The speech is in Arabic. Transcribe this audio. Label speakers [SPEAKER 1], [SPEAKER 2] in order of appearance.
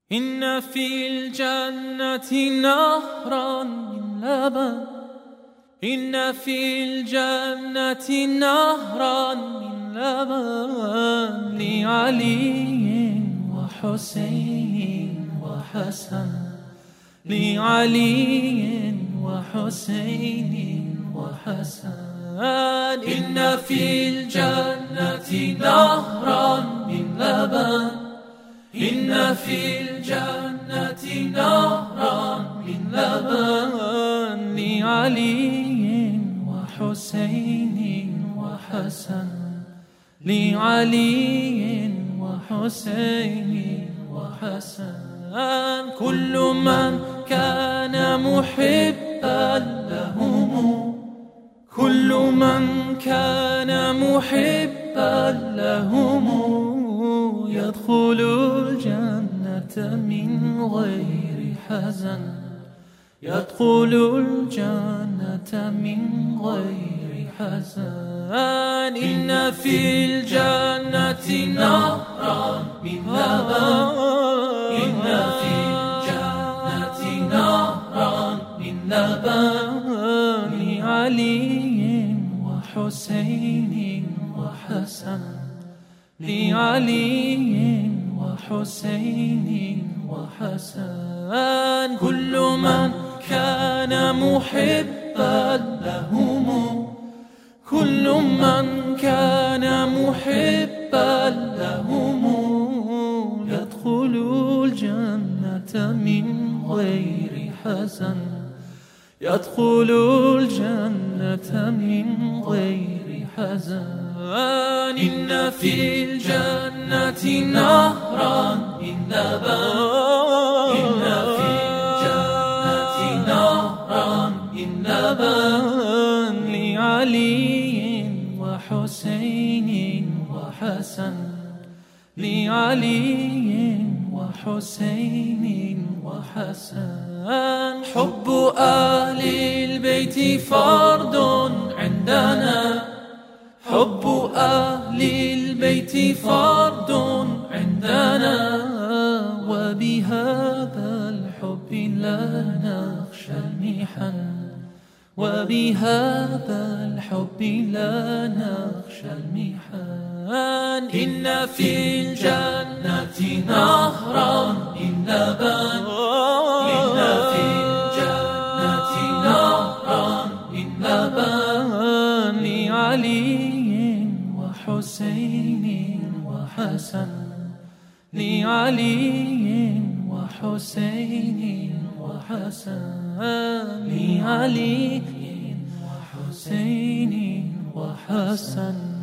[SPEAKER 1] إن في الجنة نهرا من لبن، إن في الجنة نهرا من لبن لعلي وحسين وحسن، لعلي وحسين وحسن. إن في الجنة نهرا من لبن، إن في الجنة نهرا من لبن لعلي وحسين وحسن، لعلي وحسين وحسن. كل من كان محبا لهم، كل من كان محبا لهم يدخل الجنة من غير حزن، يدخل الجنة من غير حزن. إن في الجنة نهرا من لبن، إن في الجنة نهرا من لبن لعلي وحسين وحسن، لعلي وحسين وحسن. كل من كان محبا لهم، كل من كان محبا لهم يدخل الجنة من غير حزن، يدخل الجنة من غير حزن. إن في الجنة نهرا من لبن، إن في الجنة نهرا من لبن لعلي وحسين وحسن، لعلي وحسين وحسن. حب أهل البيت فرض عندنا، حب أهل البيت فرض عندنا، وبهذا الحب لا نخشى المحن، وبهذا الحب لا نخشى المحن. إن في الجنة نهرا من لبن، إن في الجنة نهرا من لبن لعلي وحسين وحسن، لعلي وحسين وحسن، لعلي وحسين وحسن.